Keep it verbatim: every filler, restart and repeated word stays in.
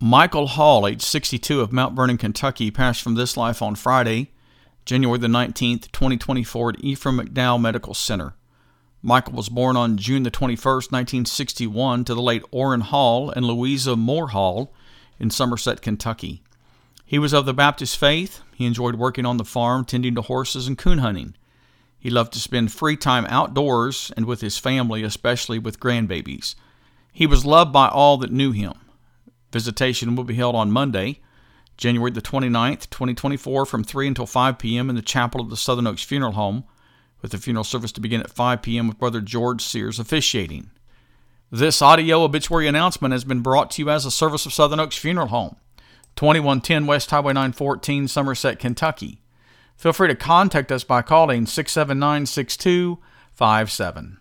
Michael Hall, age sixty-two, of Mount Vernon, Kentucky, passed from this life on Friday, January the nineteenth, twenty twenty-four, at Ephraim McDowell Medical Center. Michael was born on June the twenty-first, nineteen sixty-one, to the late Orrin Hall and Louisa Moore Hall in Somerset, Kentucky. He was of the Baptist faith. He enjoyed working on the farm, tending to horses and coon hunting. He loved to spend free time outdoors and with his family, especially with grandbabies. He was loved by all that knew him. Visitation will be held on Monday, January the twenty-ninth, twenty twenty-four, from three until five p.m. in the chapel of the Southern Oaks Funeral Home, with the funeral service to begin at five p.m. with Brother George Sears officiating. This audio obituary announcement has been brought to you as a service of Southern Oaks Funeral Home, twenty-one ten West Highway nine fourteen, Somerset, Kentucky. Feel free to contact us by calling six seven nine, six two five seven.